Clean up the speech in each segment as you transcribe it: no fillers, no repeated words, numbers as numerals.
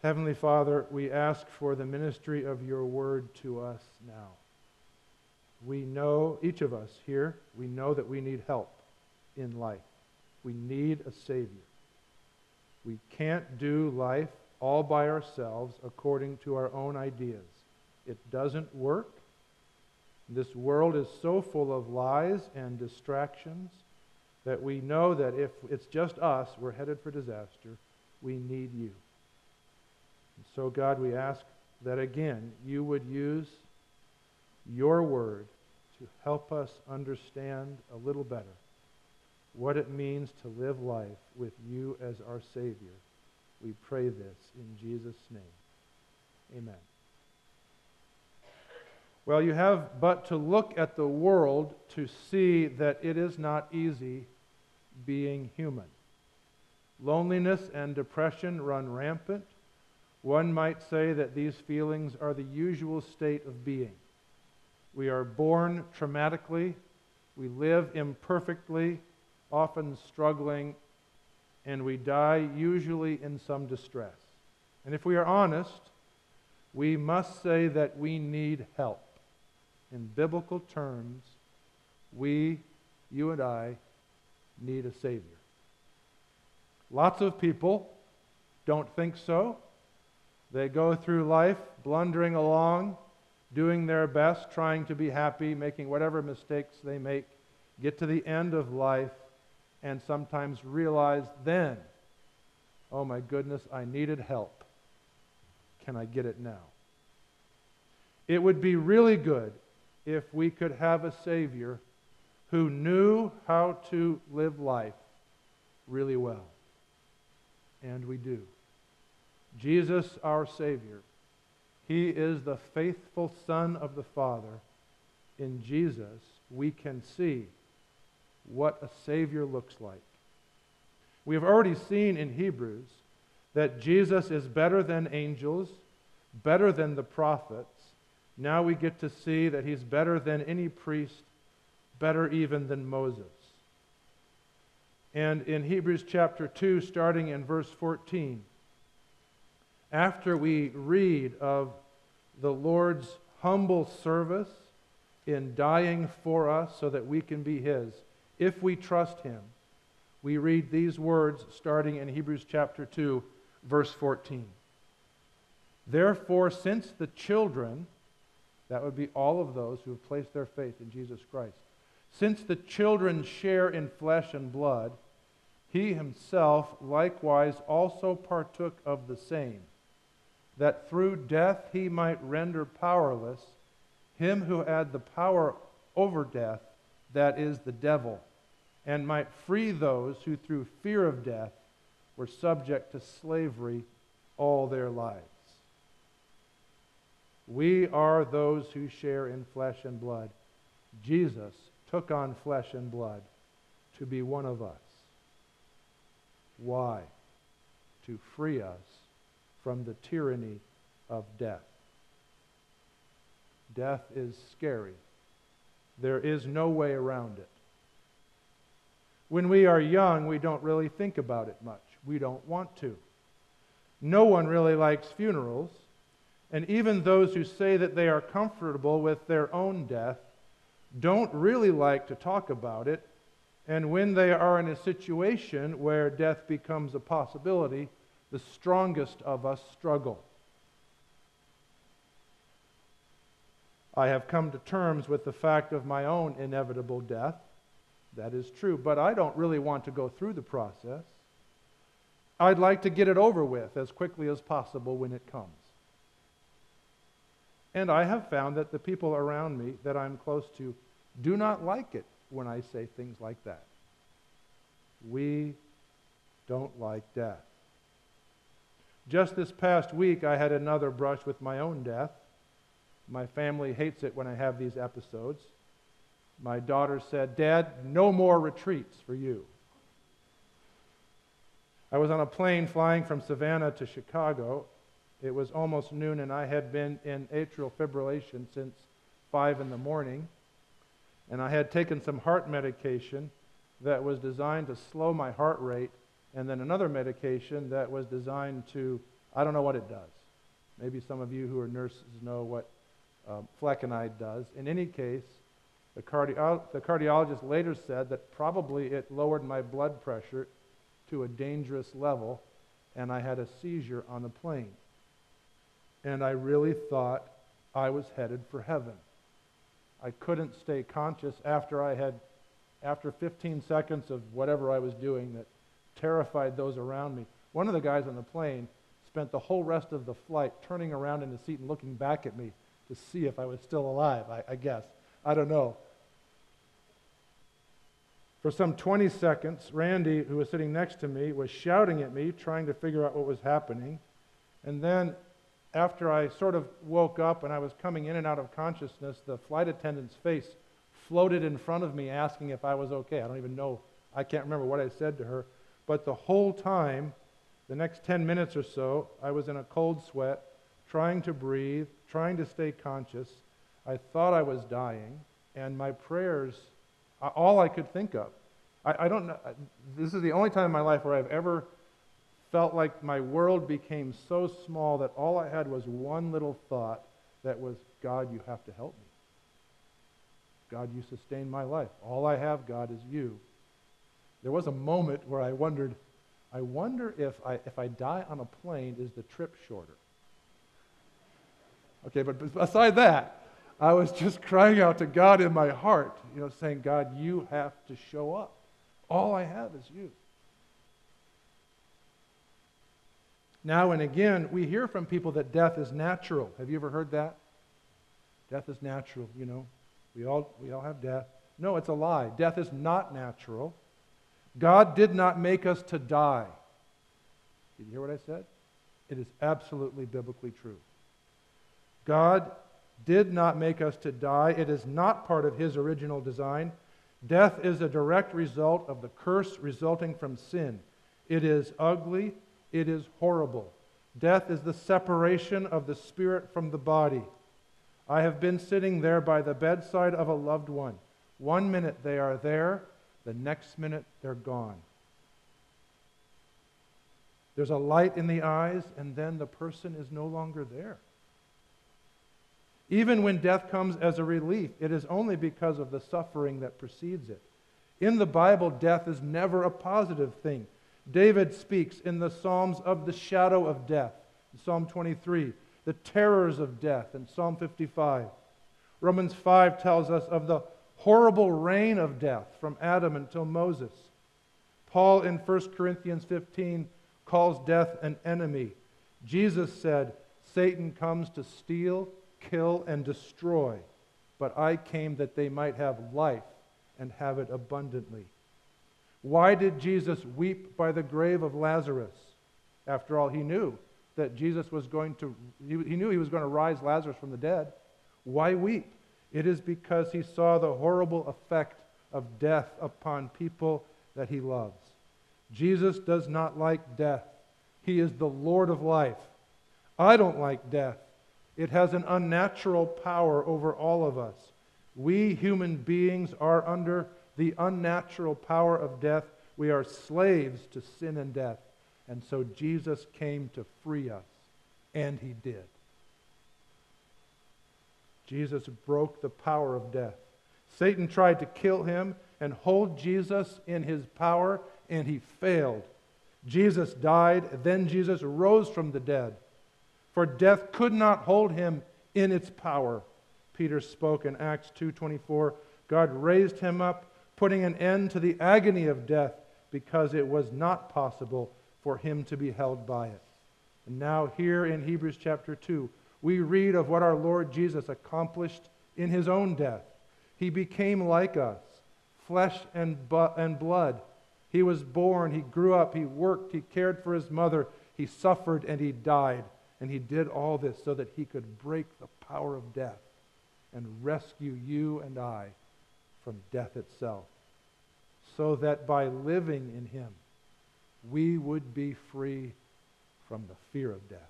Heavenly Father, we ask for the ministry of your word to us now. We know, each of us here, we know that we need help in life. We need a Savior. We can't do life all by ourselves according to our own ideas. It doesn't work. This world is so full of lies and distractions that we know that if it's just us, we're headed for disaster. We need you. And so, God, we ask that again, you would use your word to help us understand a little better what it means to live life with you as our Savior. We pray this in Jesus' name. Amen. Well, you have but to look at the world to see that it is not easy being human. Loneliness and depression run rampant. One might say that these feelings are the usual state of being. We are born traumatically, we live imperfectly, often struggling, and we die usually in some distress. And if we are honest, we must say that we need help. In biblical terms, you and I, need a Savior. Lots of people don't think so. They go through life blundering along, doing their best, trying to be happy, making whatever mistakes they make, get to the end of life, and sometimes realize then, oh my goodness, I needed help. Can I get it now? It would be really good if we could have a Savior who knew how to live life really well. And we do. Jesus, our Savior, He is the faithful Son of the Father. In Jesus, we can see what a Savior looks like. We have already seen in Hebrews that Jesus is better than angels, better than the prophets. Now we get to see that He's better than any priest, better even than Moses. And in Hebrews chapter 2, starting in verse 14, after we read of the Lord's humble service in dying for us so that we can be His, if we trust Him, we read these words starting in Hebrews chapter 2, verse 14. Therefore, since the children, that would be all of those who have placed their faith in Jesus Christ, since the children share in flesh and blood, He Himself likewise also partook of the same, that through death He might render powerless him who had the power over death, that is, the devil, and might free those who through fear of death were subject to slavery all their lives. We are those who share in flesh and blood. Jesus took on flesh and blood to be one of us. Why? To free us from the tyranny of death. Death is scary. There is no way around it. When we are young, we don't really think about it much. We don't want to. No one really likes funerals, and even those who say that they are comfortable with their own death don't really like to talk about it, and when they are in a situation where death becomes a possibility, the strongest of us struggle. I have come to terms with the fact of my own inevitable death. That is true, but I don't really want to go through the process. I'd like to get it over with as quickly as possible when it comes. And I have found that the people around me that I'm close to do not like it when I say things like that. We don't like death. Just this past week, I had another brush with my own death. My family hates it when I have these episodes. My daughter said, "Dad, no more retreats for you." I was on a plane flying from Savannah to Chicago. It was almost noon, and I had been in atrial fibrillation since 5 in the morning. And I had taken some heart medication that was designed to slow my heart rate, and then another medication that was designed to I don't know what it does. Maybe some of you who are nurses know what flecainide does. In any case, the cardiologist later said that probably it lowered my blood pressure to a dangerous level, and I had a seizure on the plane. And I really thought I was headed for heaven. I couldn't stay conscious after 15 seconds of whatever I was doing that terrified those around me. One of the guys on the plane spent the whole rest of the flight turning around in the seat and looking back at me to see if I was still alive, I guess. I don't know. For some 20 seconds, Randy, who was sitting next to me, was shouting at me, trying to figure out what was happening. And then, after I sort of woke up and I was coming in and out of consciousness, the flight attendant's face floated in front of me asking if I was okay. I don't even know, I can't remember what I said to her. But the whole time, the next 10 minutes or so, I was in a cold sweat, trying to breathe, trying to stay conscious. I thought I was dying, and my prayers, all I could think of. I don't know, this is the only time in my life where I've ever felt like my world became so small that all I had was one little thought that was, God, you have to help me. God, you sustain my life. All I have, God, is you. There was a moment where I wondered, I wonder if I die on a plane, is the trip shorter? Okay, but aside that, I was just crying out to God in my heart, saying, God, you have to show up. All I have is you. Now and again, we hear from people that death is natural. Have you ever heard that? Death is natural, We all have death. No, it's a lie. Death is not natural. God did not make us to die. Did you hear what I said? It is absolutely biblically true. God did not make us to die. It is not part of His original design. Death is a direct result of the curse resulting from sin. It is ugly. It is horrible. Death is the separation of the spirit from the body. I have been sitting there by the bedside of a loved one. 1 minute they are there, the next minute they're gone. There's a light in the eyes, and then the person is no longer there. Even when death comes as a relief, it is only because of the suffering that precedes it. In the Bible, death is never a positive thing. David speaks in the Psalms of the shadow of death, in Psalm 23, the terrors of death, in Psalm 55. Romans 5 tells us of the horrible reign of death from Adam until Moses. Paul in 1 Corinthians 15 calls death an enemy. Jesus said, Satan comes to steal, kill, and destroy, but I came that they might have life and have it abundantly. Why did Jesus weep by the grave of Lazarus? After all, he knew that he knew he was going to rise Lazarus from the dead. Why weep? It is because he saw the horrible effect of death upon people that he loves. Jesus does not like death. He is the Lord of life. I don't like death. It has an unnatural power over all of us. We human beings are under the unnatural power of death. We are slaves to sin and death. And so Jesus came to free us, and He did. Jesus broke the power of death. Satan tried to kill Him and hold Jesus in his power, and he failed. Jesus died, then Jesus rose from the dead. For death could not hold Him in its power. Peter spoke in Acts 2:24, God raised Him up, putting an end to the agony of death, because it was not possible for Him to be held by it. And now here in Hebrews chapter 2, we read of what our Lord Jesus accomplished in His own death. He became like us, flesh and blood. He was born, He grew up, He worked, He cared for His mother, He suffered, and He died. And He did all this so that He could break the power of death and rescue you and I from death itself, so that by living in Him, we would be free from the fear of death.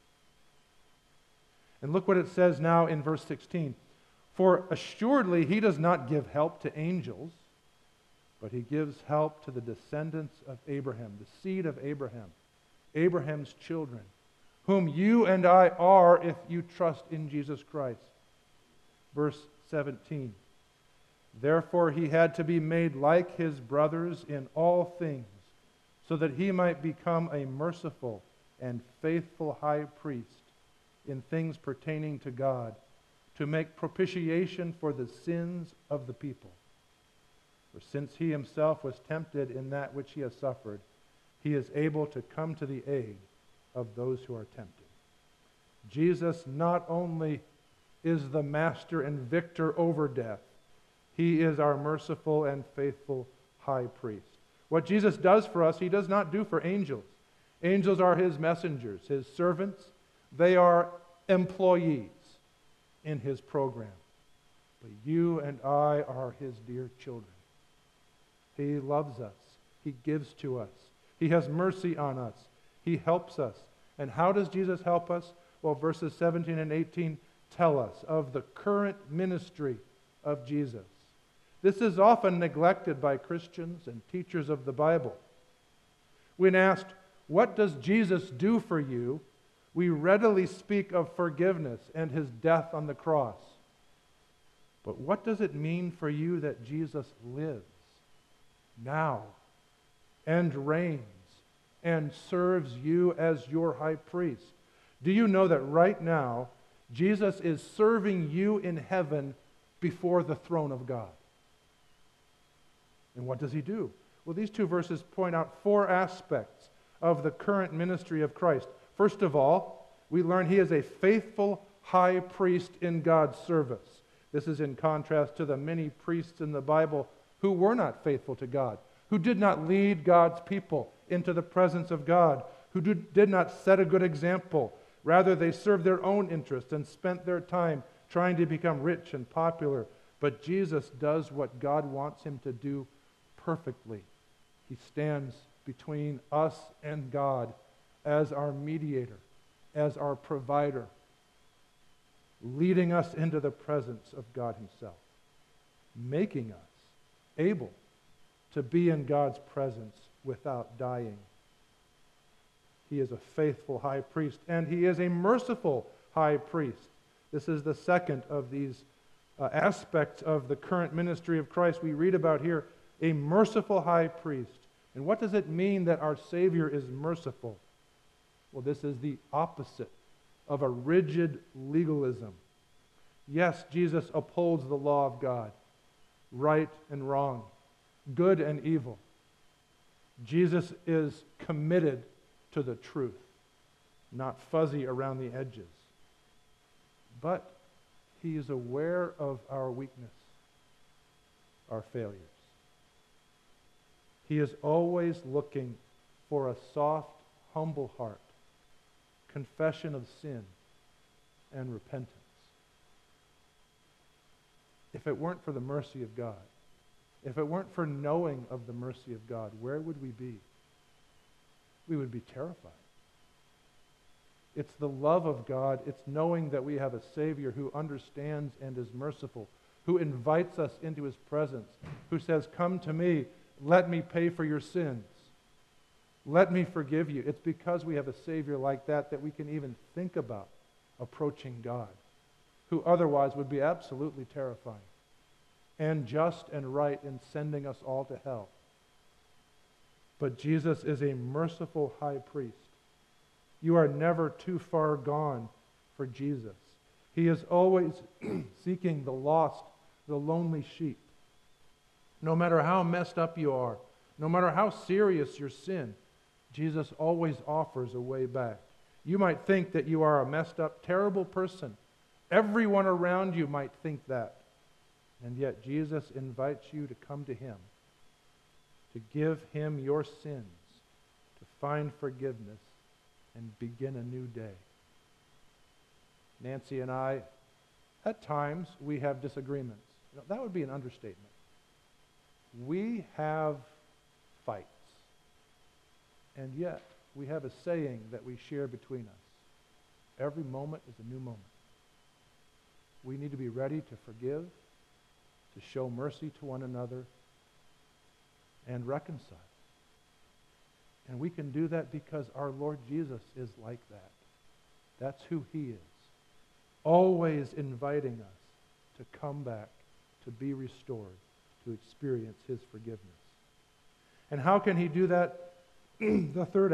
And look what it says now in verse 16. For assuredly He does not give help to angels, but He gives help to the descendants of Abraham, the seed of Abraham, Abraham's children, whom you and I are if you trust in Jesus Christ. Verse 17. Therefore he had to be made like his brothers in all things, so that he might become a merciful and faithful high priest in things pertaining to God, to make propitiation for the sins of the people. For since he himself was tempted in that which he has suffered, he is able to come to the aid of those who are tempted. Jesus not only is the master and victor over death, he is our merciful and faithful high priest. What Jesus does for us, he does not do for angels. Angels are his messengers, his servants. They are employees in his program. But you and I are his dear children. He loves us. He gives to us. He has mercy on us. He helps us. And how does Jesus help us? Well, verses 17 and 18 tell us of the current ministry of Jesus. This is often neglected by Christians and teachers of the Bible. When asked, what does Jesus do for you? We readily speak of forgiveness and his death on the cross. But what does it mean for you that Jesus lives now and reigns and serves you as your high priest? Do you know that right now, Jesus is serving you in heaven before the throne of God? And what does he do? Well, these two verses point out four aspects of the current ministry of Christ. First of all, we learn he is a faithful high priest in God's service. This is in contrast to the many priests in the Bible who were not faithful to God, who did not lead God's people into the presence of God, who did not set a good example. Rather, they served their own interests and spent their time trying to become rich and popular. But Jesus does what God wants him to do perfectly. He stands between us and God as our mediator, as our provider, leading us into the presence of God himself, making us able to be in God's presence without dying. He is a faithful high priest, and he is a merciful high priest. This is the second of these aspects of the current ministry of Christ we read about here, a merciful high priest. And what does it mean that our Savior is merciful? Well, this is the opposite of a rigid legalism. Yes, Jesus upholds the law of God, right and wrong, good and evil. Jesus is committed to the truth, not fuzzy around the edges. But he is aware of our weakness, our failures. He is always looking for a soft, humble heart, confession of sin, and repentance. If it weren't for the mercy of God, if it weren't for knowing of the mercy of God, where would we be? We would be terrified. It's the love of God. It's knowing that we have a Savior who understands and is merciful, who invites us into his presence, who says, come to me, let me pay for your sins. Let me forgive you. It's because we have a Savior like that that we can even think about approaching God, who otherwise would be absolutely terrifying and just and right in sending us all to hell. But Jesus is a merciful high priest. You are never too far gone for Jesus. He is always seeking the lost, the lonely sheep. No matter how messed up you are, no matter how serious your sin, Jesus always offers a way back. You might think that you are a messed up, terrible person. Everyone around you might think that. And yet Jesus invites you to come to him, to give him your sins, to find forgiveness, and begin a new day. Nancy and I, at times, we have disagreements. That would be an understatement. We have fights. And yet, we have a saying that we share between us. Every moment is a new moment. We need to be ready to forgive, to show mercy to one another, and reconcile. And we can do that because our Lord Jesus is like that. That's who He is. Always inviting us to come back, to be restored, to experience His forgiveness. And how can He do that? The third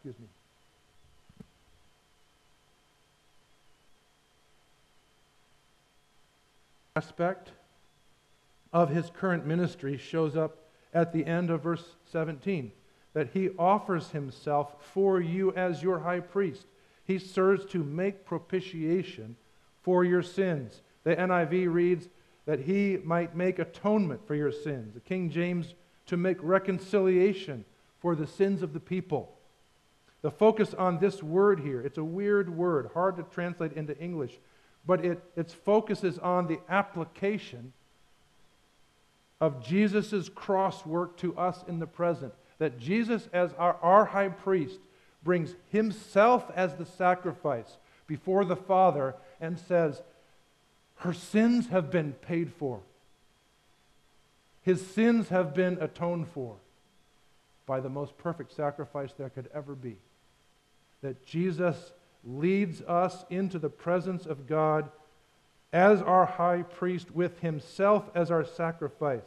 aspect of His current ministry shows up at the end of verse 17, that He offers Himself for you as your high priest. He serves to make propitiation for your sins. The NIV reads that He might make atonement for your sins. The King James, to make reconciliation for the sins of the people. The focus on this word here, it's a weird word, hard to translate into English, but its focus is on the application of Jesus' cross work to us in the present. That Jesus, as our high priest, brings Himself as the sacrifice before the Father and says, her sins have been paid for. His sins have been atoned for by the most perfect sacrifice there could ever be. That Jesus leads us into the presence of God as our high priest with Himself as our sacrifice.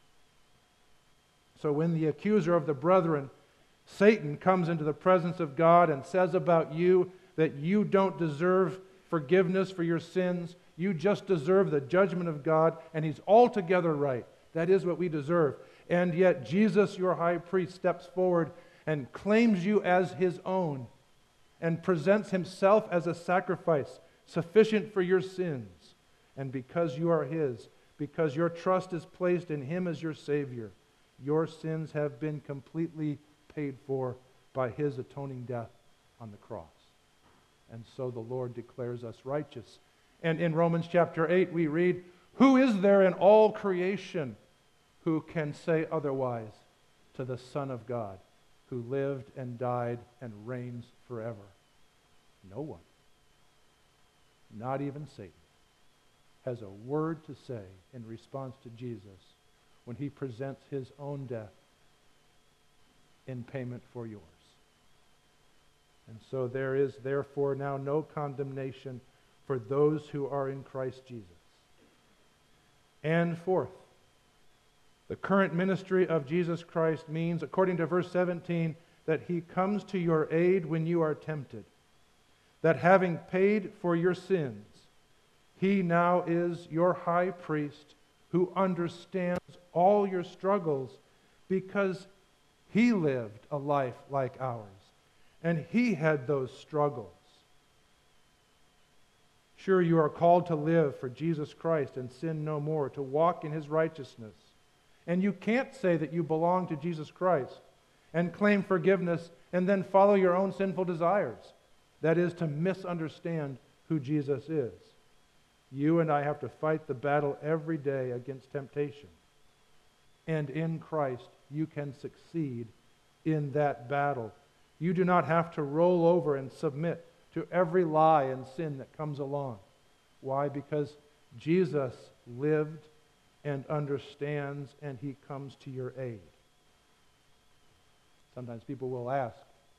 So when the accuser of the brethren, Satan, comes into the presence of God and says about you that you don't deserve forgiveness for your sins, you just deserve the judgment of God, and he's altogether right. That is what we deserve. And yet Jesus, your high priest, steps forward and claims you as His own and presents Himself as a sacrifice sufficient for your sins. And because you are His, because your trust is placed in Him as your Savior, your sins have been completely paid for by His atoning death on the cross. And so the Lord declares us righteous. And in Romans chapter 8 we read, who is there in all creation who can say otherwise to the Son of God, who lived and died and reigns forever? No one, not even Satan, has a word to say in response to Jesus when He presents His own death in payment for yours. And so there is therefore now no condemnation for those who are in Christ Jesus. And fourth, the current ministry of Jesus Christ means, according to verse 17, that He comes to your aid when you are tempted. That having paid for your sins, He now is your high priest who understands all your struggles because He lived a life like ours. And He had those struggles. Sure, you are called to live for Jesus Christ and sin no more, to walk in His righteousness. And you can't say that you belong to Jesus Christ and claim forgiveness and then follow your own sinful desires. That is to misunderstand who Jesus is. You and I have to fight the battle every day against temptation. And in Christ, you can succeed in that battle. You do not have to roll over and submit to every lie and sin that comes along. Why? Because Jesus lived and understands, and He comes to your aid. Sometimes people will ask,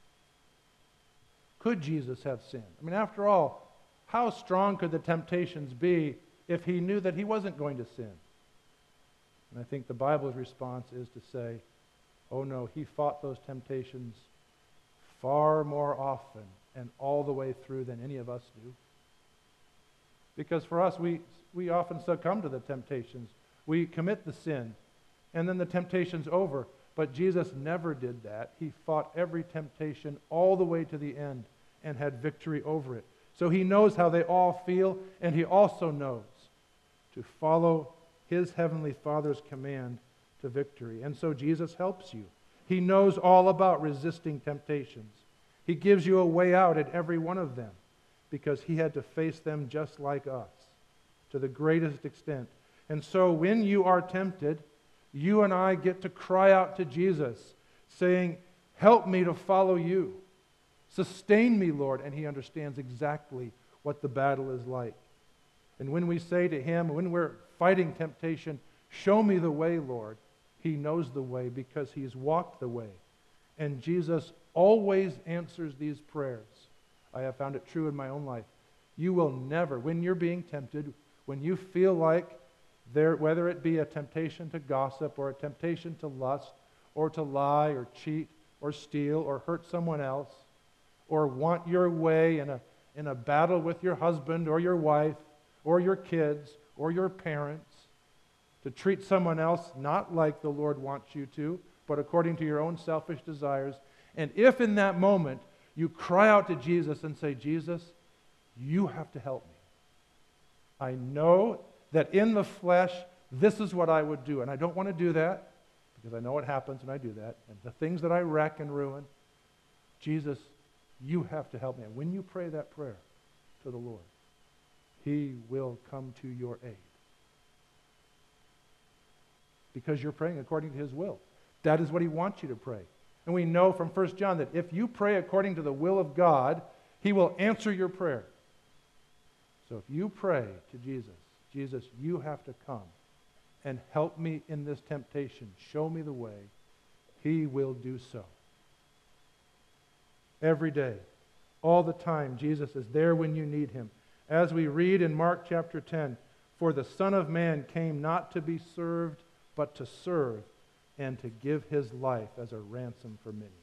could Jesus have sinned? I mean, after all, how strong could the temptations be if He knew that He wasn't going to sin? And I think the Bible's response is to say, oh no, He fought those temptations far more often and all the way through than any of us do. Because for us, we often succumb to the temptations. We commit the sin, and then the temptation's over. But Jesus never did that. He fought every temptation all the way to the end and had victory over it. So He knows how they all feel, and He also knows to follow His Heavenly Father's command to victory. And so Jesus helps you. He knows all about resisting temptations. He gives you a way out at every one of them because He had to face them just like us to the greatest extent. And so when you are tempted, you and I get to cry out to Jesus, saying, help me to follow You. Sustain me, Lord. And He understands exactly what the battle is like. And when we say to Him, when we're fighting temptation, show me the way, Lord, He knows the way because He's walked the way. And Jesus always answers these prayers I have found it true in my own life. You will never, when you're being tempted, when you feel like whether it be a temptation to gossip or a temptation to lust or to lie or cheat or steal or hurt someone else or want your way in a battle with your husband or your wife or your kids or your parents, to treat someone else not like the Lord wants you to, but according to your own selfish desires. And if in that moment you cry out to Jesus and say, Jesus, you have to help me. I know that in the flesh, this is what I would do. And I don't want to do that because I know what happens when I do that. And the things that I wreck and ruin, Jesus, you have to help me. And when you pray that prayer to the Lord, He will come to your aid. Because you're praying according to His will. That is what He wants you to pray. And we know from 1 John that if you pray according to the will of God, He will answer your prayer. So if you pray to Jesus, Jesus, you have to come and help me in this temptation. Show me the way. He will do so. Every day, all the time, Jesus is there when you need Him. As we read in Mark chapter 10, for the Son of Man came not to be served, but to serve and to give His life as a ransom for many.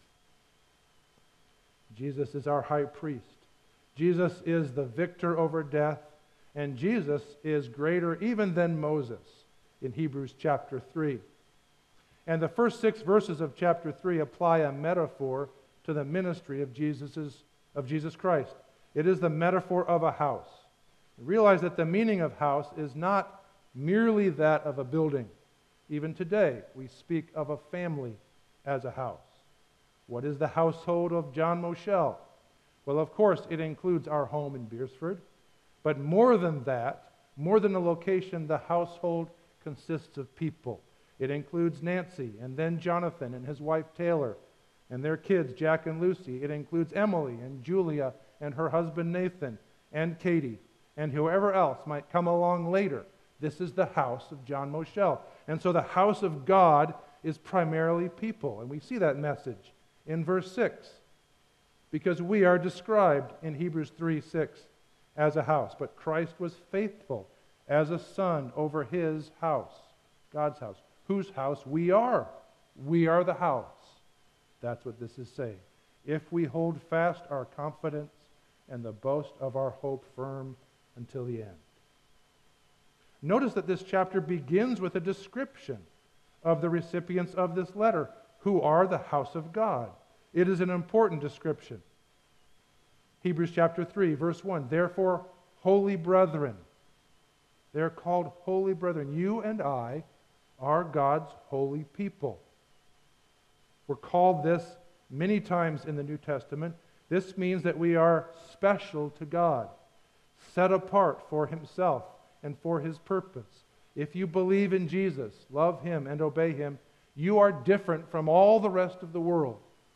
Jesus is our high priest. Jesus is the victor over death, and Jesus is greater even than Moses in Hebrews chapter 3. And the first 6 verses of chapter 3 apply a metaphor to the ministry of Jesus Christ. It is the metaphor of a house. Realize that the meaning of house is not merely that of a building. Even today, we speak of a family as a house. What is the household of John Moschel? Well, of course, it includes our home in Beersford. But more than that, more than a location, the household consists of people. It includes Nancy, and then Jonathan and his wife Taylor, and their kids, Jack and Lucy. It includes Emily and Julia and her husband Nathan, and Katie, and whoever else might come along later. This is the house of John Moschel. And so the house of God is primarily people. And we see that message in verse 6. Because we are described in Hebrews 3:6 as a house. But Christ was faithful as a son over His house, God's house, whose house we are. We are the house. That's what this is saying. If we hold fast our confidence and the boast of our hope firm until the end. Notice that this chapter begins with a description of the recipients of this letter, who are the house of God. It is an important description. Hebrews chapter 3, verse 1, therefore, holy brethren. They're called holy brethren. You and I are God's holy people. We're called this many times in the New Testament. This means that we are special to God, set apart for Himself and for His purpose. If you believe in Jesus, love Him, and obey Him, you are different from all the rest of the world.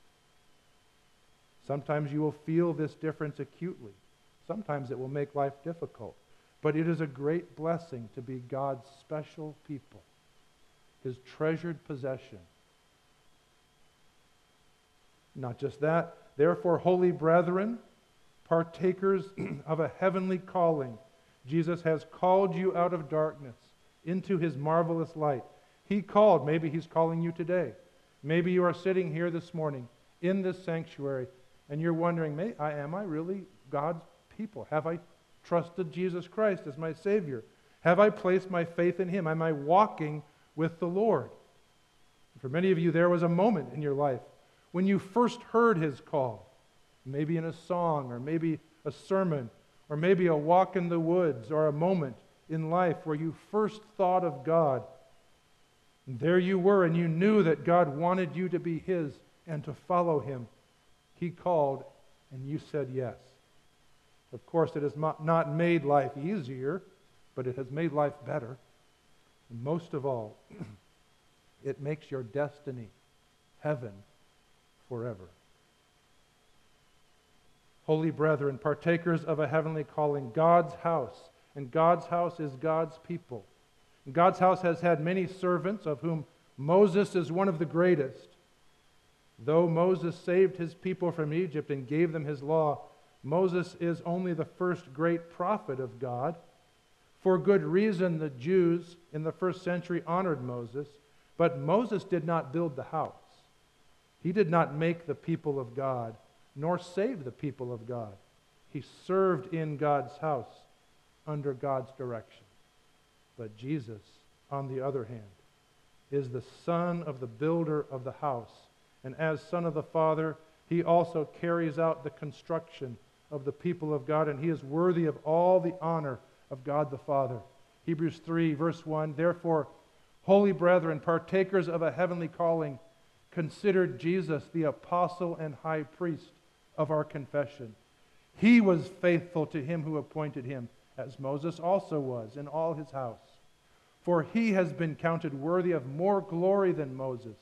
Sometimes you will feel this difference acutely. Sometimes it will make life difficult. But it is a great blessing to be God's special people, His treasured possession. Not just that, therefore, holy brethren, partakers of a heavenly calling, Jesus has called you out of darkness into His marvelous light. He called. Maybe He's calling you today. Maybe you are sitting here this morning in this sanctuary and you're wondering, am I really God's people? Have I trusted Jesus Christ as my Savior? Have I placed my faith in Him? Am I walking with the Lord? For many of you, there was a moment in your life when you first heard His call, maybe in a song or maybe a sermon or maybe a walk in the woods or a moment in life where you first thought of God. And there you were, and you knew that God wanted you to be His and to follow Him. He called, and you said yes. Of course, it has not made life easier, but it has made life better. And most of all, it makes your destiny heaven forever. Holy brethren, partakers of a heavenly calling, God's house. And God's house is God's people. And God's house has had many servants, of whom Moses is one of the greatest. Though Moses saved his people from Egypt and gave them his law, Moses is only the first great prophet of God. For good reason, the Jews in the first century honored Moses, but Moses did not build the house. He did not make the people of God, nor save the people of God. He served in God's house under God's direction. But Jesus, on the other hand, is the son of the builder of the house, and as son of the Father, he also carries out the construction of the people of God, and he is worthy of all the honor of God the Father. Hebrews 3, verse 1, therefore, holy brethren, partakers of a heavenly calling, consider Jesus the apostle and high priest of our confession. He was faithful to him who appointed him, as Moses also was in all his house. For he has been counted worthy of more glory than Moses,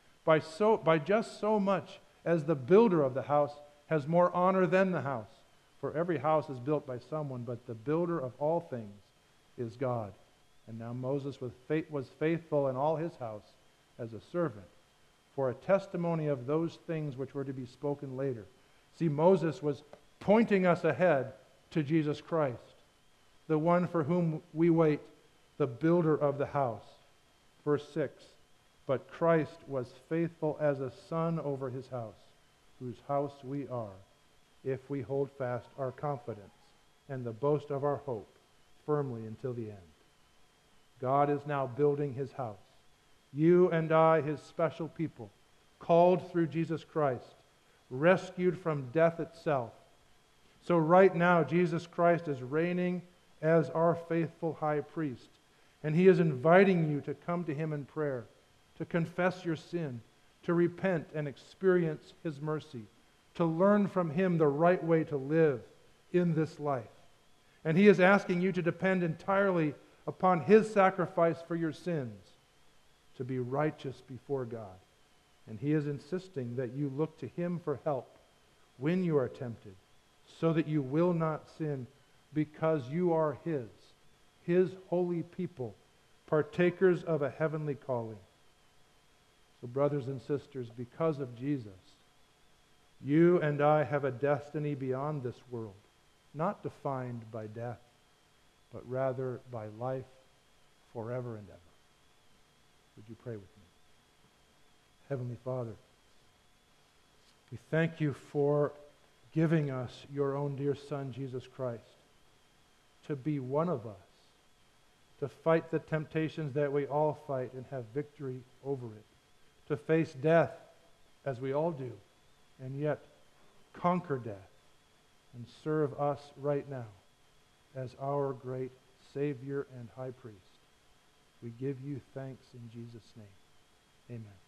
by just so much as the builder of the house has more honor than the house. For every house is built by someone, but the builder of all things is God. And now Moses was faithful in all his house as a servant, for a testimony of those things which were to be spoken later. See, Moses was pointing us ahead to Jesus Christ, the one for whom we wait, the builder of the house. Verse 6, but Christ was faithful as a son over his house, whose house we are, if we hold fast our confidence and the boast of our hope firmly until the end. God is now building his house. You and I, his special people, called through Jesus Christ, rescued from death itself. So right now, Jesus Christ is reigning as our faithful high priest, and he is inviting you to come to him in prayer, to confess your sin, to repent and experience his mercy, to learn from him the right way to live in this life. And he is asking you to depend entirely upon his sacrifice for your sins, to be righteous before God. And he is insisting that you look to him for help when you are tempted, so that you will not sin, because you are his holy people, partakers of a heavenly calling. So brothers and sisters, because of Jesus, you and I have a destiny beyond this world, not defined by death, but rather by life forever and ever. Would you pray with me? Heavenly Father, we thank you for giving us your own dear Son, Jesus Christ, to be one of us, to fight the temptations that we all fight and have victory over it, to face death as we all do, and yet conquer death and serve us right now as our great Savior and High Priest. We give you thanks in Jesus' name. Amen.